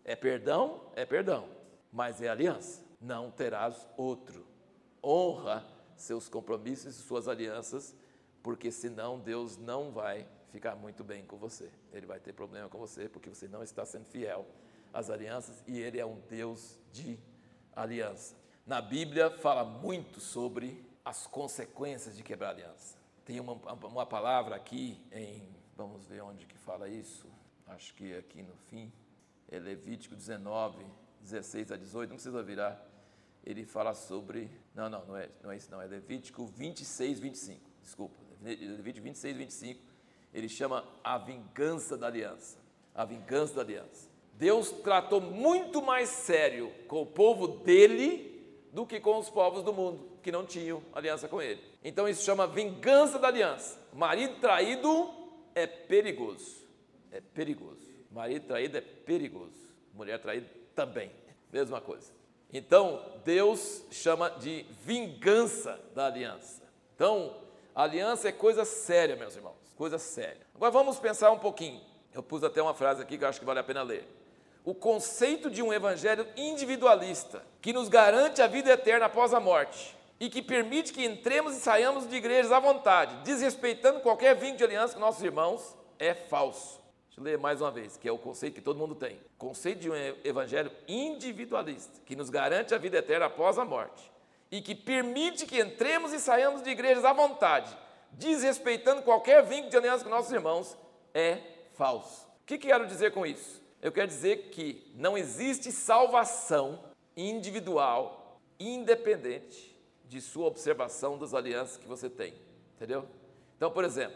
É perdão? É perdão. Mas é aliança. Não terás outro. Honra seus compromissos e suas alianças, porque senão Deus não vai ficar muito bem com você. Ele vai ter problema com você, porque você não está sendo fiel às alianças, e Ele é um Deus de aliança. Na Bíblia fala muito sobre as consequências de quebrar a aliança. Tem uma, uma palavra aqui em, vamos ver onde que fala isso, acho que aqui no fim, é Levítico dezenove, dezesseis a dezoito, não precisa virar. Ele fala sobre, não, não, não é, não é isso não, é Levítico vinte e seis, vinte e cinco, desculpa, Levítico vinte e seis, vinte e cinco, ele chama a vingança da aliança, a vingança da aliança. Deus tratou muito mais sério com o povo dele do que com os povos do mundo, que não tinham aliança com ele. Então isso chama vingança da aliança. Marido traído é perigoso, é perigoso. Marido traído é perigoso, mulher traída também, mesma coisa. Então, Deus chama de vingança da aliança. Então, a aliança é coisa séria, meus irmãos, coisa séria. Agora vamos pensar um pouquinho. Eu pus até uma frase aqui que eu acho que vale a pena ler. O conceito de um evangelho individualista, que nos garante a vida eterna após a morte, e que permite que entremos e saiamos de igrejas à vontade, desrespeitando qualquer vínculo de aliança com nossos irmãos, é falso. Deixa eu ler mais uma vez, que é o conceito que todo mundo tem. Conceito de um evangelho individualista, que nos garante a vida eterna após a morte, e que permite que entremos e saiamos de igrejas à vontade, desrespeitando qualquer vínculo de aliança com nossos irmãos, é falso. O que quero dizer com isso? Eu quero dizer que não existe salvação individual, independente de sua observação das alianças que você tem, entendeu? Então, por exemplo,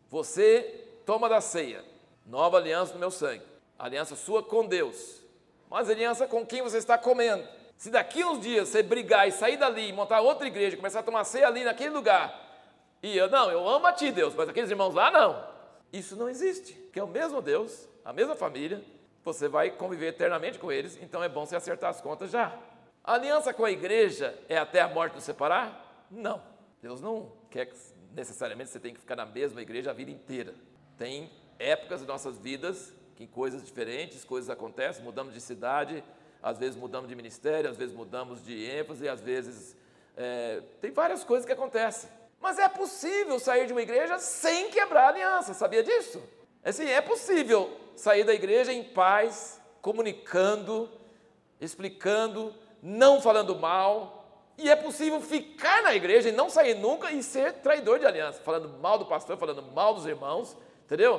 você toma da ceia, nova aliança no meu sangue, aliança sua com Deus, mas aliança com quem você está comendo. Se daqui uns dias você brigar e sair dali, montar outra igreja, começar a tomar ceia ali naquele lugar, e eu, não, eu amo a ti, Deus, mas aqueles irmãos lá, não. Isso não existe, porque é o mesmo Deus, a mesma família, você vai conviver eternamente com eles, então é bom você acertar as contas já. A aliança com a igreja é até a morte nos separar? Não. Deus não quer que necessariamente você tenha que ficar na mesma igreja a vida inteira. Tem épocas de nossas vidas que coisas diferentes, coisas acontecem, mudamos de cidade, às vezes mudamos de ministério, às vezes mudamos de ênfase, às vezes é, tem várias coisas que acontecem. Mas é possível sair de uma igreja sem quebrar a aliança, sabia disso? Assim, é possível sair da igreja em paz, comunicando, explicando, não falando mal, e é possível ficar na igreja e não sair nunca e ser traidor de aliança, falando mal do pastor, falando mal dos irmãos, entendeu?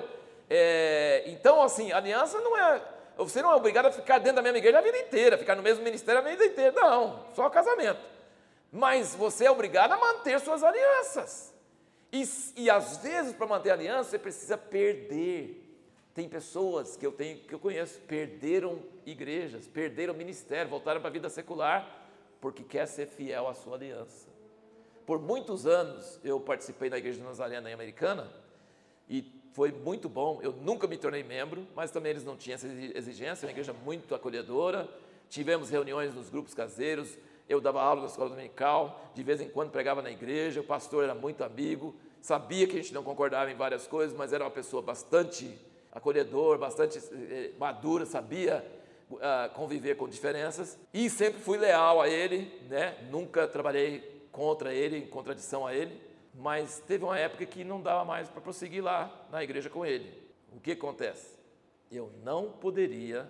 É, então, assim, aliança não é, você não é obrigado a ficar dentro da mesma igreja a vida inteira, ficar no mesmo ministério a vida inteira, não, só casamento. Mas você é obrigado a manter suas alianças. E, e às vezes, para manter a aliança, você precisa perder. Tem pessoas que eu, tenho, que eu conheço, perderam igrejas, perderam ministério, voltaram para a vida secular, porque quer ser fiel à sua aliança. Por muitos anos, eu participei da Igreja Nazarena Americana, e foi muito bom. Eu nunca me tornei membro, mas também eles não tinham essa exigência, é uma igreja muito acolhedora. Tivemos reuniões nos grupos caseiros, eu dava aula na escola dominical, de vez em quando pregava na igreja, o pastor era muito amigo, sabia que a gente não concordava em várias coisas, mas era uma pessoa bastante acolhedor, bastante eh, madura, sabia uh, conviver com diferenças, e sempre fui leal a ele, né? Nunca trabalhei contra ele, em contradição a ele, mas teve uma época que não dava mais para prosseguir lá na igreja com ele. O que acontece? Eu não poderia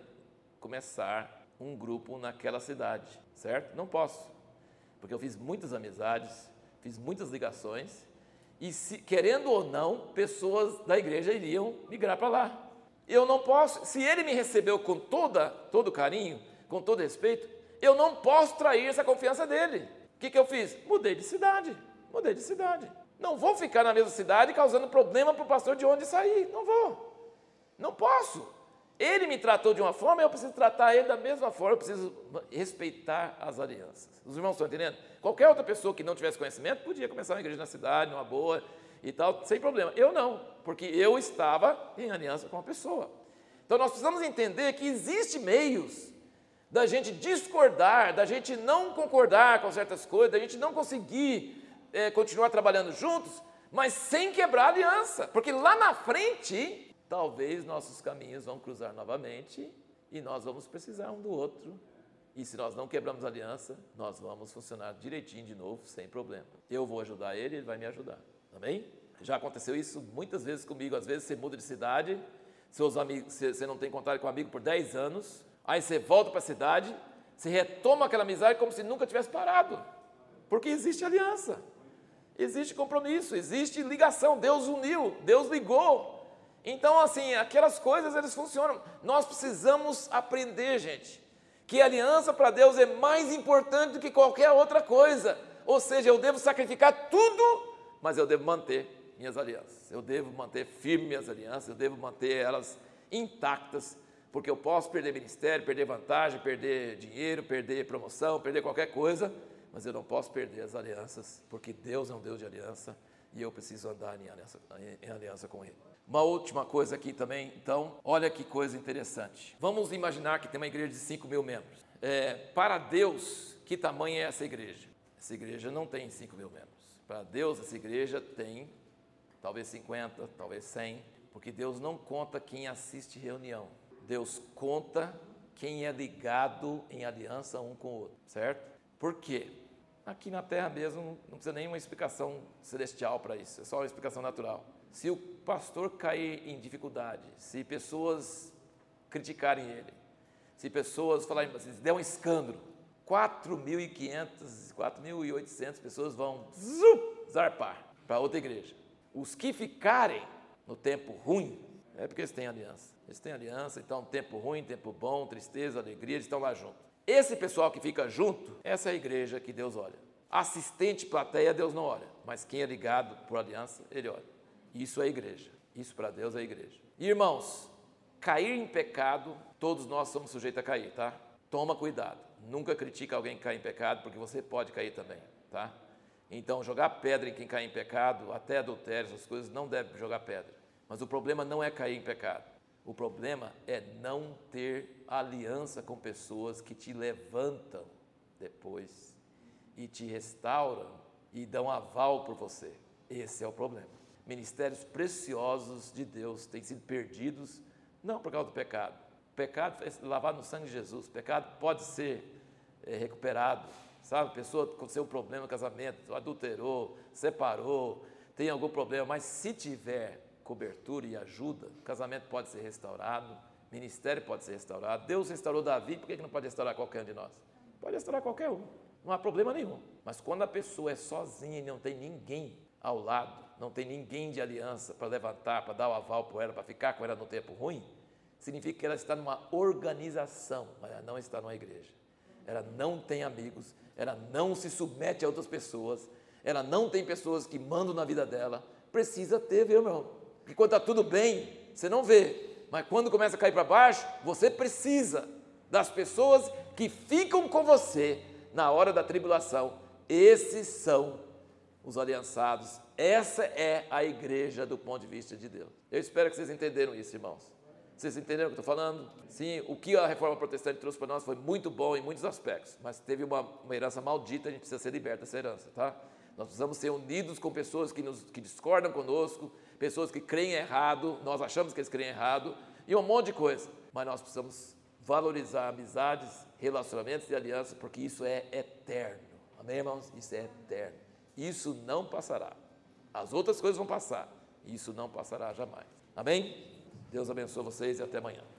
começar um grupo naquela cidade, certo? Não posso, porque eu fiz muitas amizades, fiz muitas ligações, e se, querendo ou não, pessoas da igreja iriam migrar para lá. Eu não posso, se ele me recebeu com toda, todo carinho, com todo respeito, eu não posso trair essa confiança dele. O que, que eu fiz? Mudei de cidade, mudei de cidade. Não vou ficar na mesma cidade causando problema para o pastor de onde sair, não vou, não posso. Ele me tratou de uma forma, eu preciso tratar ele da mesma forma, eu preciso respeitar as alianças. Os irmãos estão entendendo? Qualquer outra pessoa que não tivesse conhecimento podia começar uma igreja na cidade, numa boa e tal, sem problema. Eu não, porque eu estava em aliança com a pessoa. Então nós precisamos entender que existem meios da gente discordar, da gente não concordar com certas coisas, da gente não conseguir é, continuar trabalhando juntos, mas sem quebrar a aliança, porque lá na frente talvez nossos caminhos vão cruzar novamente e nós vamos precisar um do outro. E se nós não quebramos a aliança, nós vamos funcionar direitinho de novo, sem problema. Eu vou ajudar ele, ele vai me ajudar. Amém? Já aconteceu isso muitas vezes comigo. Às vezes você muda de cidade, seus amigos, você não tem contato com um amigo por dez anos, aí você volta para a cidade, você retoma aquela amizade como se nunca tivesse parado. Porque existe aliança, existe compromisso, existe ligação. Deus uniu, Deus ligou. Então, assim, aquelas coisas, eles funcionam. Nós precisamos aprender, gente, que a aliança para Deus é mais importante do que qualquer outra coisa. Ou seja, eu devo sacrificar tudo, mas eu devo manter minhas alianças. Eu devo manter firme minhas alianças, eu devo manter elas intactas, porque eu posso perder ministério, perder vantagem, perder dinheiro, perder promoção, perder qualquer coisa, mas eu não posso perder as alianças, porque Deus é um Deus de aliança e eu preciso andar em aliança, em aliança com Ele. Uma última coisa aqui também, então, olha que coisa interessante. Vamos imaginar que tem uma igreja de cinco mil membros. É, para Deus, que tamanho é essa igreja? Essa igreja não tem cinco mil membros. Para Deus, essa igreja tem talvez cinquenta, talvez cem, porque Deus não conta quem assiste reunião. Deus conta quem é ligado em aliança um com o outro, certo? Por quê? Aqui na Terra mesmo não precisa nenhuma explicação celestial para isso, é só uma explicação natural. Se o pastor cair em dificuldade, se pessoas criticarem ele, se pessoas falarem, se der um escândalo, quatro mil e quinhentas, quatro mil e oitocentas pessoas vão zup, zarpar para outra igreja. Os que ficarem no tempo ruim, é porque eles têm aliança. Eles têm aliança, então tempo ruim, tempo bom, tristeza, alegria, eles estão lá juntos. Esse pessoal que fica junto, essa é a igreja que Deus olha. Assistente, plateia, Deus não olha, mas quem é ligado por aliança, Ele olha. Isso é a igreja, isso para Deus é a igreja. E, irmãos, cair em pecado, todos nós somos sujeitos a cair, tá? Toma cuidado, nunca critica alguém que cai em pecado, porque você pode cair também, tá? Então, jogar pedra em quem cai em pecado, até adultério, essas coisas, não deve jogar pedra. Mas o problema não é cair em pecado. O problema é não ter aliança com pessoas que te levantam depois e te restauram e dão aval por você. Esse é o problema. Ministérios preciosos de Deus têm sido perdidos, não por causa do pecado. O pecado é lavado no sangue de Jesus. O pecado pode ser é, recuperado. Sabe, a pessoa com seu problema no casamento, adulterou, separou, tem algum problema, mas se tiver cobertura e ajuda, o casamento pode ser restaurado, o ministério pode ser restaurado. Deus restaurou Davi, por que não pode restaurar qualquer um de nós? Pode restaurar qualquer um, não há problema nenhum. Mas quando a pessoa é sozinha e não tem ninguém ao lado, não tem ninguém de aliança para levantar, para dar o aval por ela, para ficar com ela no tempo ruim, significa que ela está numa organização, mas ela não está numa igreja. Ela não tem amigos, ela não se submete a outras pessoas, ela não tem pessoas que mandam na vida dela. Precisa ter, viu, meu irmão? Porque quando está tudo bem, você não vê. Mas quando começa a cair para baixo, você precisa das pessoas que ficam com você na hora da tribulação. Esses são os aliançados. Essa é a igreja do ponto de vista de Deus. Eu espero que vocês entenderam isso, irmãos. Vocês entenderam o que eu estou falando? Sim, o que a reforma protestante trouxe para nós foi muito bom em muitos aspectos, mas teve uma, uma herança maldita, a gente precisa ser liberto dessa herança, tá? Nós precisamos ser unidos com pessoas que, nos, que discordam conosco, pessoas que creem errado, nós achamos que eles creem errado, e um monte de coisa. Mas nós precisamos valorizar amizades, relacionamentos e alianças, porque isso é eterno. Amém, irmãos? Isso é eterno. Isso não passará. As outras coisas vão passar. Isso não passará jamais. Amém? Deus abençoe vocês e até amanhã.